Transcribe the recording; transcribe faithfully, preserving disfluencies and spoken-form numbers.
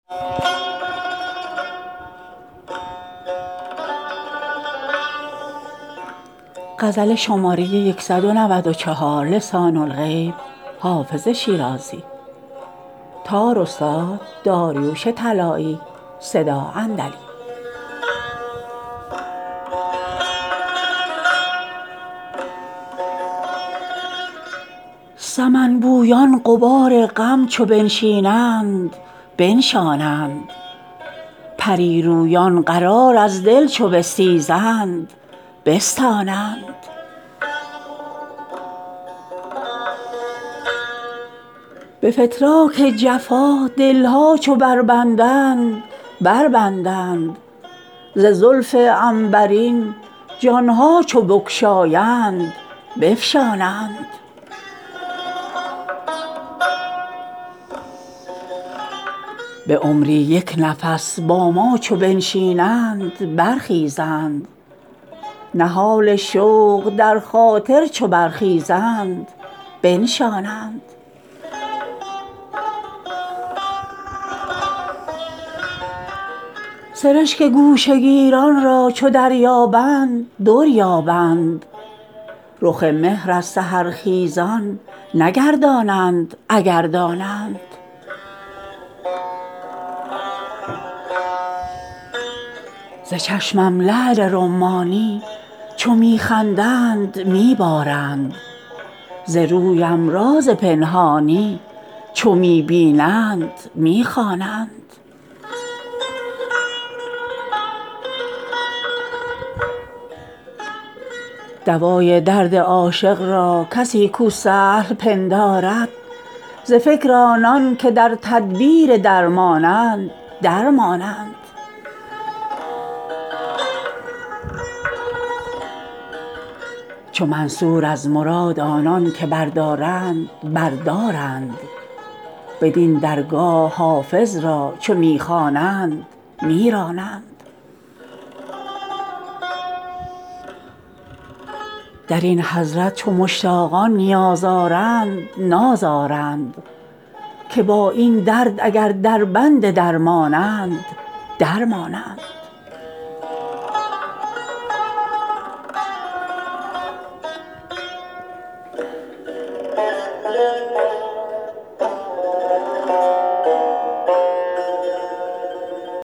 سمن بویان غبار غم چو بنشینند بنشانند پری رویان قرار از دل چو بستیزند بستانند. به فتراک جفا دل ها چو بربندند بربندند ز زلف عنبرین جان ها چو بگشایند بفشانند. به عمری یک نفس با ما چو بنشینند برخیزند نهال شوق در خاطر چو برخیزند بنشانند. سرشک گوشه گیران را چو دریابند در یابند رخ مهر از سحرخیزان نگردانند اگر دانند. ز چشمم لعل رمانی چو می خندند می بارند ز رویم راز پنهانی چو می بینند می خوانند. دوای درد عاشق را کسی کو سهل پندارد ز فکر آنان که در تدبیر درمانند درمانند. چو منصور از مراد آنان که بردارند بردارند بدین درگاه حافظ را چو می خوانند می رانند. در این حضرت چو مشتاقان نیاز آرند ناز آرند که با این درد اگر دربند درمانند درمانند.